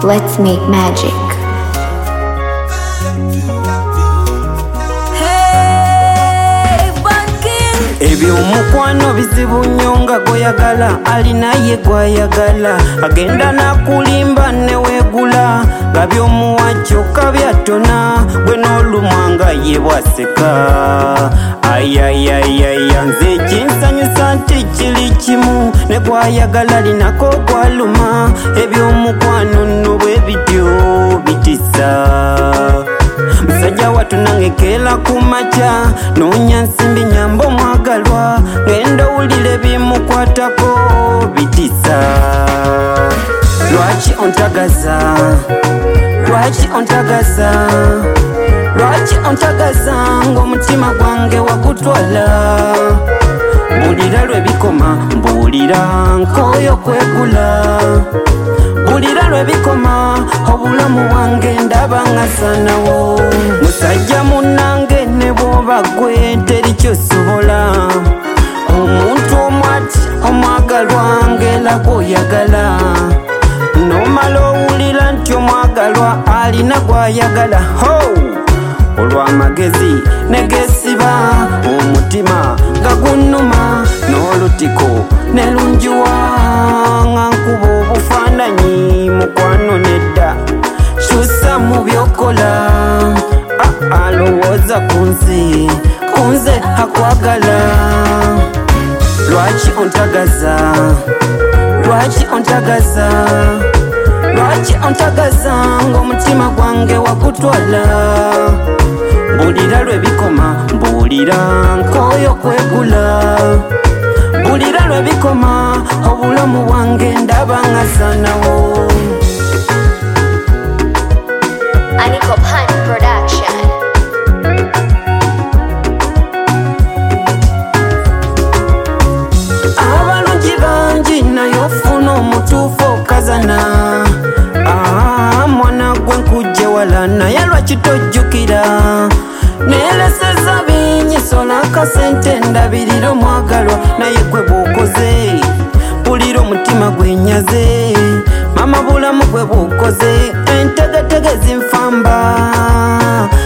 Let's make magic. Eby'omukwano bizibu nnyo nga goyagala alina ye gwayagala agenda nakulimba neweegula nga by'omuwa kyokka byatona gwe n'olumwanga ye bwaseka ayayayaya nze kinsanyusa nti kiri kimu ne gwayagala linako gwaluma eby'omukwano nno bwe bityo bitisa musajja watu nangekela kumaca noonya nsimbi nyamba omwagalwa ngenda owulire bimukwatako bitisa lwaki ontagaza lwaki ontagaza lwaki ontagaza ng'omutima gwange wagutwala bulira lwe bikoma mbuulira nkooyo kwegula bulira lwe bikoma obulamu bwange ndaba nga sanawo musajja munnange ne bw'oba gwe teri kyosobola omuntu omwati omwagalwa ng'era gw'oyagala n'omala owulira nti omwagalwa alina gw'ayagala ho olw'amagezi negesiba omutima nga gunnuma n'olutiko ne lunjiwa nga nkuba obufaananyi mukwano nedda kyusa mu byokola alowooza kunze akwagala lwaki ontagaza lwaki ontagaza lwaki ontagaza ng'omutima gwange wagutwala bulira lwe bikoma mbuulira nkooyo kwegula bulira lwe bikoma obulamu bwange ndaba nga sanawo Aniko Pan Production. abalungi bangi naye ofuna omutuufu okazana mwana gwe nkujje wala naye lwaki tojjukira neeleseza binyisola akasente ndabirira omwagalwa naye gwe bw'okoze bulira omutima gwenyaze mama bulamu gwe bw'okoze entegetege zinfamba